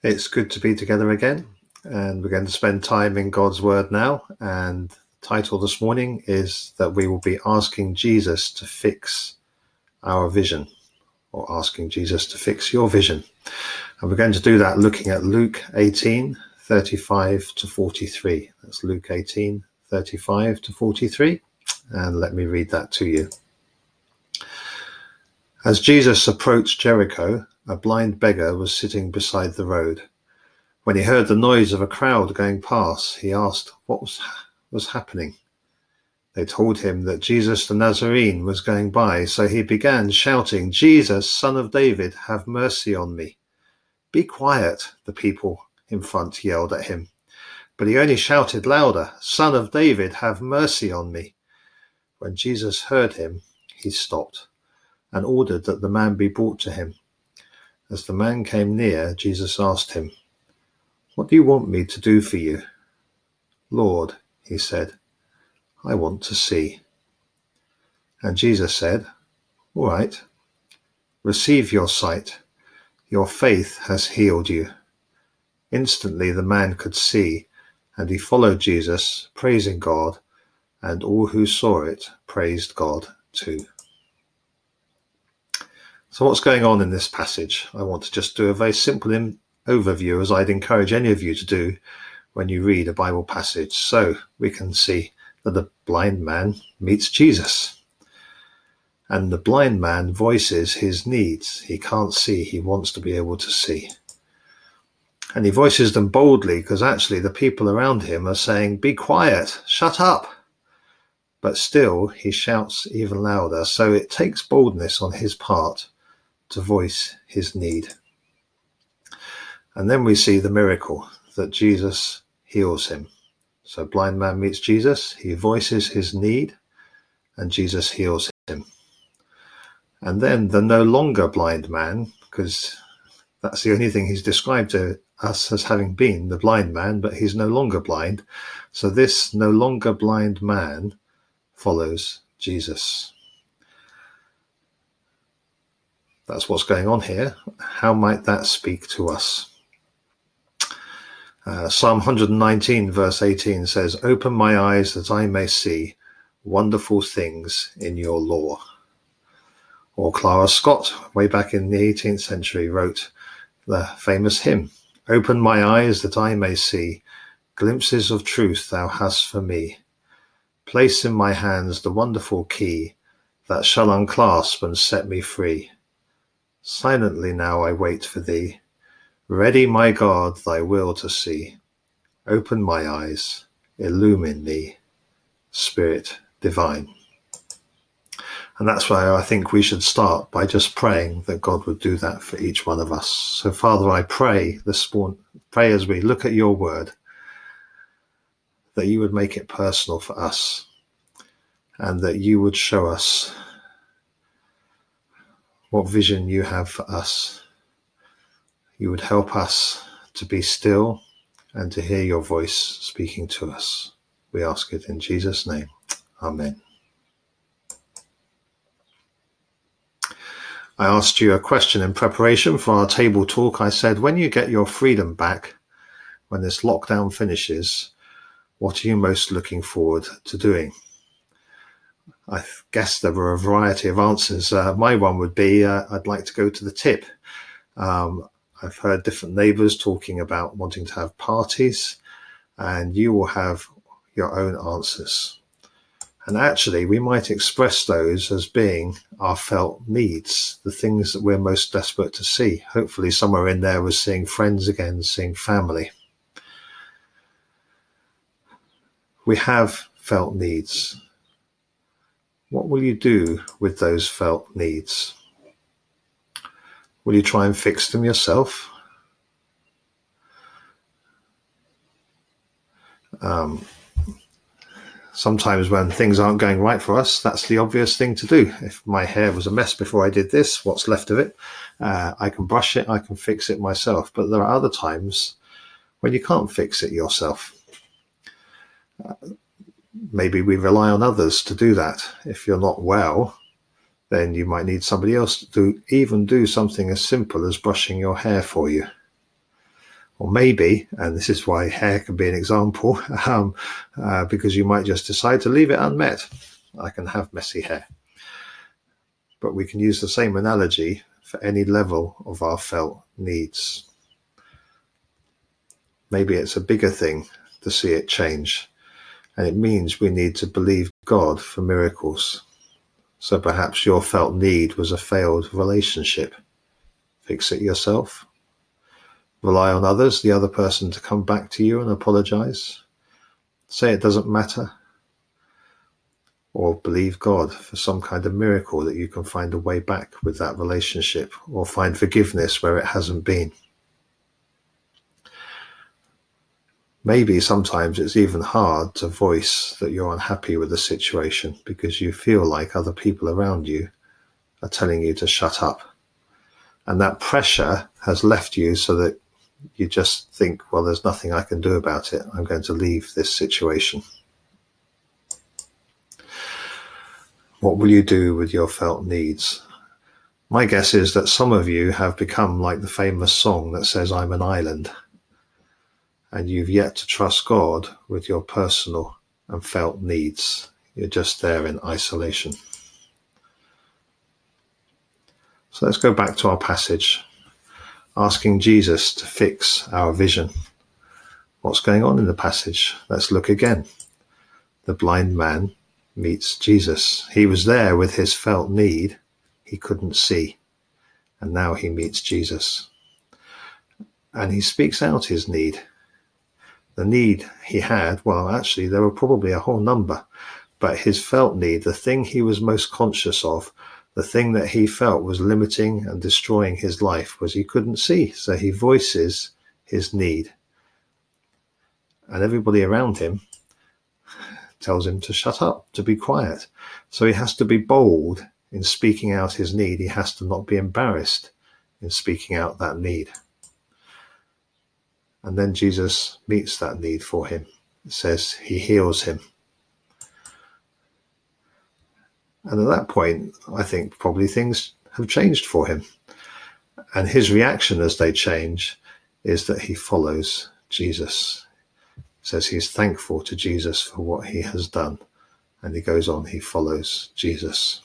It's good to be together again, and we're going to spend time in God's Word now. And the title this morning is that we will be asking Jesus to fix our vision, or asking Jesus to fix your vision. And we're going to do that looking at Luke 18:35 to 43. That's Luke 18:35 to 43. And let me read that to you. As Jesus approached Jericho, a blind beggar was sitting beside the road. When he heard the noise of a crowd going past, he asked what was happening. They told him that Jesus the Nazarene was going by, so he began shouting, "Jesus, Son of David, have mercy on me." "Be quiet," the people in front yelled at him. But he only shouted louder, "Son of David, have mercy on me." When Jesus heard him, he stopped and ordered that the man be brought to him. As the man came near, Jesus asked him, "What do you want me to do for you?" "Lord," he said, "I want to see." And Jesus said, "All right, receive your sight. Your faith has healed you." Instantly the man could see, and he followed Jesus, praising God, and all who saw it praised God too. So what's going on in this passage? I want to just do a very simple overview, as I'd encourage any of you to do when you read a Bible passage, so we can see that the blind man meets Jesus. And the blind man voices his needs. He can't see, he wants to be able to see. And he voices them boldly, because actually the people around him are saying, "Be quiet, shut up." But still he shouts even louder, so it takes boldness on his part to voice his need. And then we see the miracle that Jesus heals him. So blind man meets Jesus, he voices his need, and Jesus heals him. And then the no longer blind man, because that's the only thing he's described to us as having been, the blind man, but he's no longer blind. So this no longer blind man follows Jesus. That's what's going on here. How might that speak to us? Psalm 119 verse 18 says, "Open my eyes that I may see wonderful things in your law." Or Clara Scott, way back in the 18th century, wrote the famous hymn, "Open my eyes that I may see glimpses of truth thou hast for me. Place in my hands the wonderful key that shall unclasp and set me free. Silently now I wait for thee, ready, my God, thy will to see. Open my eyes, illumine me, Spirit divine." And that's why I think we should start by just praying that God would do that for each one of us. So Father, I pray this morning, pray as we look at your word, that you would make it personal for us, and that you would show us what vision you have for us. You would help us to be still and to hear your voice speaking to us. We ask it in Jesus' name. Amen. I asked you a question in preparation for our table talk. I said, when you get your freedom back, when this lockdown finishes, what are you most looking forward to doing? I guess there were a variety of answers. My one would be, I'd like to go to the tip. I've heard different neighbours talking about wanting to have parties, and you will have your own answers. And actually, we might express those as being our felt needs, the things that we're most desperate to see. Hopefully somewhere in there was seeing friends again, seeing family. We have felt needs. What will you do with those felt needs? Will you try and fix them yourself? Sometimes when things aren't going right for us, that's the obvious thing to do. If my hair was a mess before I did this, what's left of it, I can brush it, I can fix it myself. But there are other times when you can't fix it yourself. Maybe we rely on others to do that. If you're not well, then you might need somebody else to even do something as simple as brushing your hair for you. Or maybe, and this is why hair can be an example, because you might just decide to leave it unmet. I can have messy hair. But we can use the same analogy for any level of our felt needs. Maybe it's a bigger thing to see it change, and it means we need to believe God for miracles. So perhaps your felt need was a failed relationship. Fix it yourself. Rely on others, the other person, to come back to you and apologize. Say it doesn't matter. Or believe God for some kind of miracle that you can find a way back with that relationship, or find forgiveness where it hasn't been. Maybe sometimes it's even hard to voice that you're unhappy with the situation because you feel like other people around you are telling you to shut up. And that pressure has left you so that you just think, well, there's nothing I can do about it. I'm going to leave this situation. What will you do with your felt needs? My guess is that some of you have become like the famous song that says, I'm an island. And you've yet to trust God with your personal and felt needs. You're just there in isolation. So let's go back to our passage, asking Jesus to fix our vision. What's going on in the passage? Let's look again. The blind man meets Jesus. He was there with his felt need. He couldn't see. And now he meets Jesus. And he speaks out his need. The need he had, well, actually, there were probably a whole number. But his felt need, the thing he was most conscious of, the thing that he felt was limiting and destroying his life, was he couldn't see. So he voices his need. And everybody around him tells him to shut up, to be quiet. So he has to be bold in speaking out his need. He has to not be embarrassed in speaking out that need. And then Jesus meets that need for him. It says he heals him. And at that point, I think probably things have changed for him. And his reaction as they change is that he follows Jesus. It says he's thankful to Jesus for what he has done. And he goes on, he follows Jesus.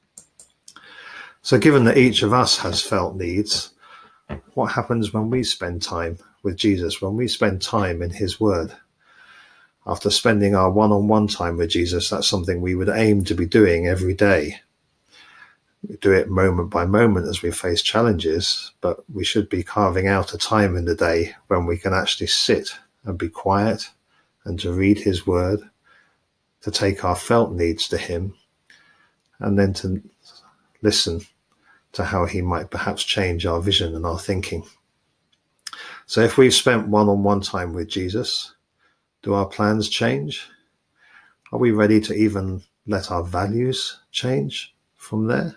So given that each of us has felt needs, what happens when we spend time with Jesus, when we spend time in his word? After spending our one-on-one time with Jesus, that's something we would aim to be doing every day. We do it moment by moment as we face challenges, but we should be carving out a time in the day when we can actually sit and be quiet and to read his word, to take our felt needs to him, and then to listen to how he might perhaps change our vision and our thinking. So if we've spent one-on-one time with Jesus, do our plans change? Are we ready to even let our values change from there?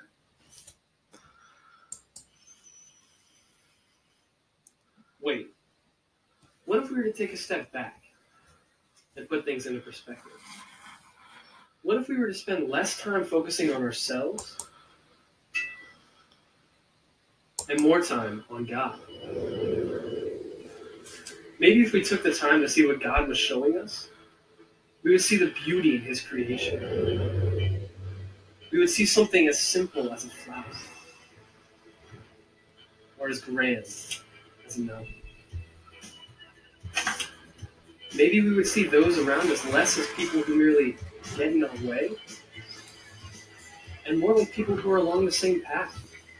Wait, what if we were to take a step back and put things into perspective? What if we were to spend less time focusing on ourselves and more time on God? Maybe if we took the time to see what God was showing us, we would see the beauty in his creation. We would see something as simple as a flower, or as grand as a mountain. Maybe we would see those around us less as people who merely get in our way, and more like people who are along the same path.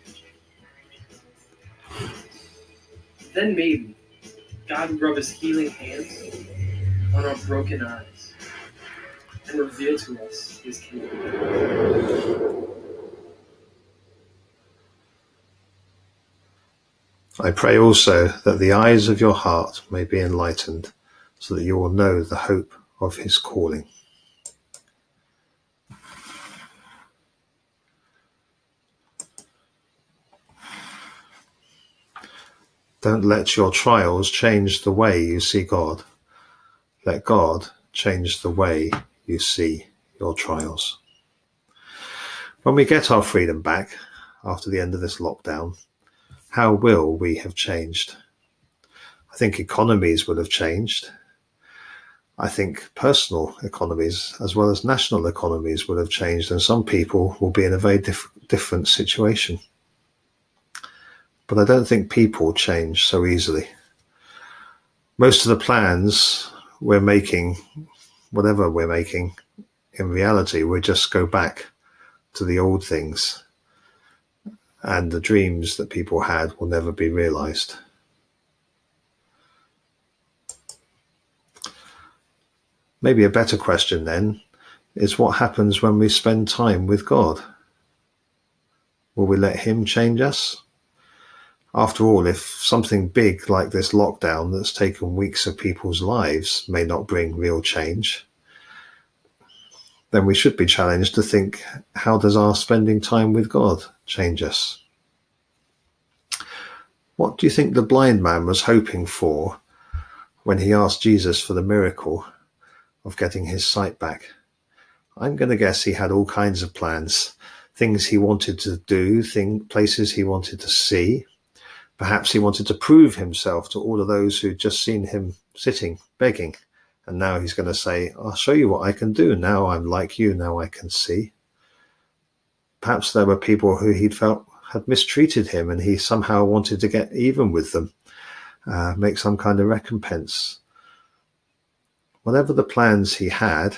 Then maybe God would rub his healing hands on our broken eyes and reveal to us his kingdom. I pray also that the eyes of your heart may be enlightened, so that you will know the hope of his calling. Don't let your trials change the way you see God. Let God change the way you see your trials. When we get our freedom back after the end of this lockdown, how will we have changed? I think economies would have changed. I think personal economies as well as national economies would have changed, and some people will be in a very different situation. But I don't think people change so easily. Most of the plans we're making, whatever we're making, in reality, we just go back to the old things, and the dreams that people had will never be realized. Maybe a better question then is, what happens when we spend time with God? Will we let him change us? After all, if something big like this lockdown that's taken weeks of people's lives may not bring real change, then we should be challenged to think, how does our spending time with God change us? What do you think the blind man was hoping for when he asked Jesus for the miracle of getting his sight back? I'm going to guess he had all kinds of plans, things he wanted to do, places he wanted to see. Perhaps he wanted to prove himself to all of those who'd just seen him sitting, begging. And now he's going to say, I'll show you what I can do. Now I'm like you. Now I can see. Perhaps there were people who he'd felt had mistreated him, and he somehow wanted to get even with them, make some kind of recompense. Whatever the plans he had,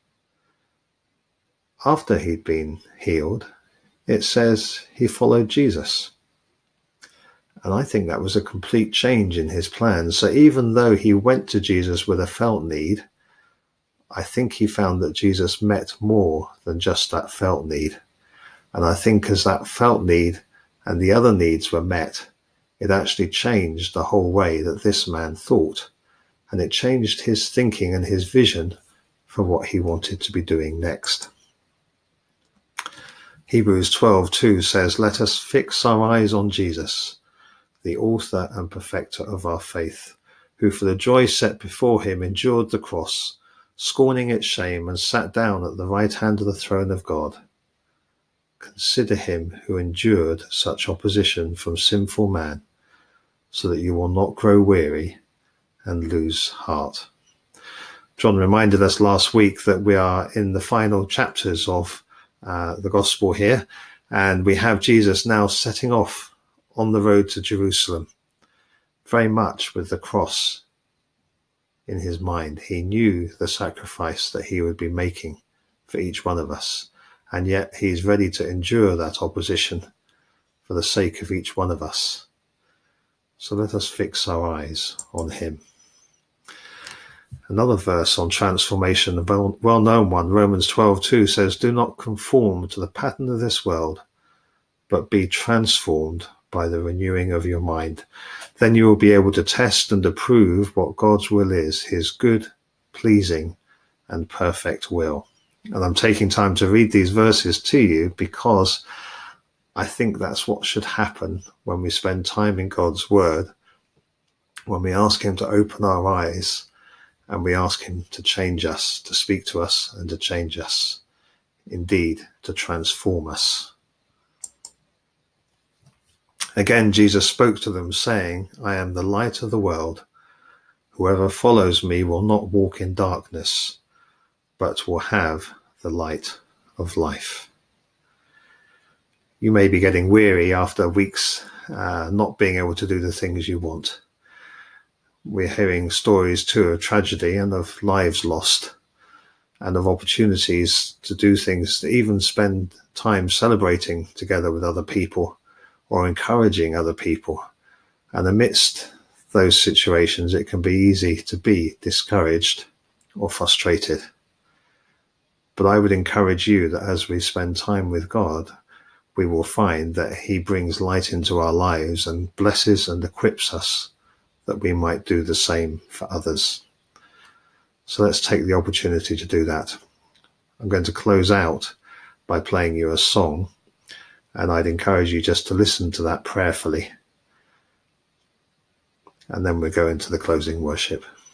after he'd been healed, it says he followed Jesus. And I think that was a complete change in his plans. So even though he went to Jesus with a felt need, I think he found that Jesus met more than just that felt need. And I think as that felt need and the other needs were met, it actually changed the whole way that this man thought. And it changed his thinking and his vision for what he wanted to be doing next. Hebrews 12:2 says, let us fix our eyes on Jesus, the author and perfecter of our faith, who for the joy set before him endured the cross, scorning its shame, and sat down at the right hand of the throne of God. Consider him who endured such opposition from sinful man, so that you will not grow weary and lose heart. John reminded us last week that we are in the final chapters of the gospel here, and we have Jesus now setting off on the road to Jerusalem, very much with the cross in his mind. He knew the sacrifice that he would be making for each one of us, and yet he's ready to endure that opposition for the sake of each one of us. So let us fix our eyes on him. Another verse on transformation, a well-known one, Romans 12:2 says, do not conform to the pattern of this world, but be transformed by the renewing of your mind. Then you will be able to test and approve what God's will is, his good, pleasing, and perfect will. And I'm taking time to read these verses to you because I think that's what should happen when we spend time in God's word, when we ask him to open our eyes and we ask him to change us, to speak to us and to change us, indeed, to transform us. Again, Jesus spoke to them, saying, I am the light of the world. Whoever follows me will not walk in darkness, but will have the light of life. You may be getting weary after weeks not being able to do the things you want. We're hearing stories too of tragedy and of lives lost and of opportunities to do things, to even spend time celebrating together with other people or encouraging other people. And amidst those situations, it can be easy to be discouraged or frustrated. But I would encourage you that as we spend time with God, we will find that he brings light into our lives and blesses and equips us that we might do the same for others. So let's take the opportunity to do that. I'm going to close out by playing you a song, and I'd encourage you just to listen to that prayerfully. And then we'll go into the closing worship.